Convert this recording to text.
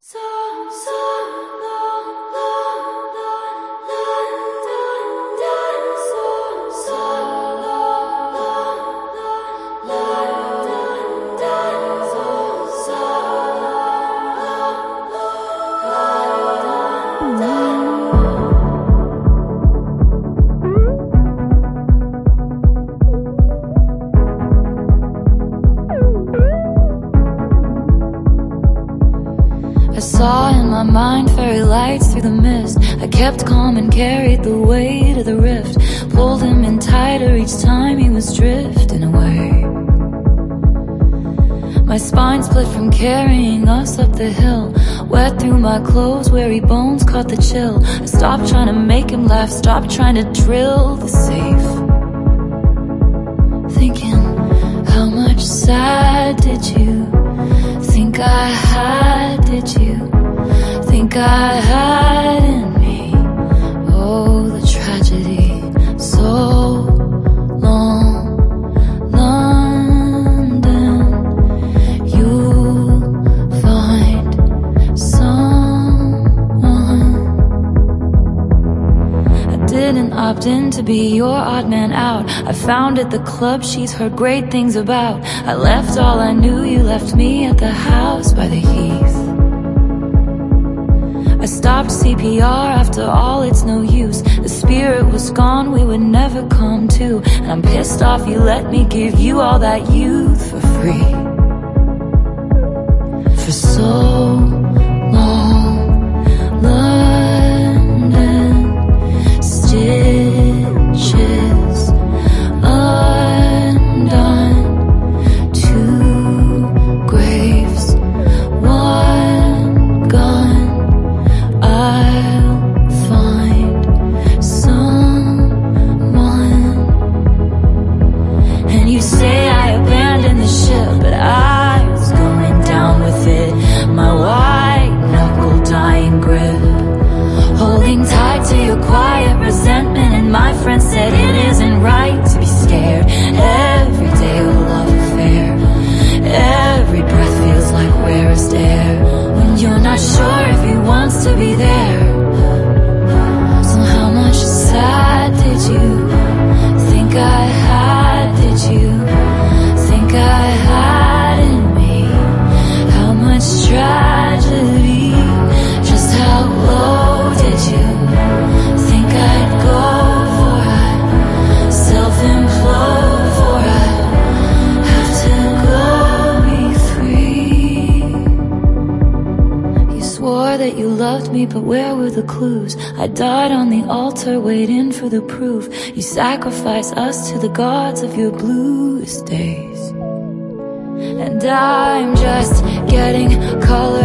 I saw in my mind fairy lights through the mist. I kept calm and carried the weight of the rift. Pulled him in tighter each time he was drifting away. My spine split from carrying us up the hill. Wet through my clothes, weary bones caught the chill. I stopped trying to make him laugh, stopped trying to drill the safe. Thinking, how much sad did you think I had, did you think I had in me? Oh, the tragedy, so long, London. You'll find someone. I didn't opt in to be your odd man out. I found at the club she's heard great things about. I left all I knew, you left me at the house by the heath. I stopped CPR, after all it's no use. The spirit was gone, we would never come to. And I'm pissed off you let me give you all that youth for free. For so long, London, stitches undone, two graves, one gun. I'll find someone. And you say I abandoned the ship, but I was going down with it. My white knuckle dying grip, holding tight to your quiet resentment. And my friend said it isn't right to be scared. Every day a love affair, every breath feels like rarest air. When you're not sure if he wants to be there. So how much sad did you think I had, did you think I had in me? How much tragedy, just how low did you think I'd go for? I'd self-implode for I'd have to go be free. You swore that you loved me, but where were the clues? I died on the altar waiting for the proof. You sacrificed us to the gods of your bluest days. And I'm just getting color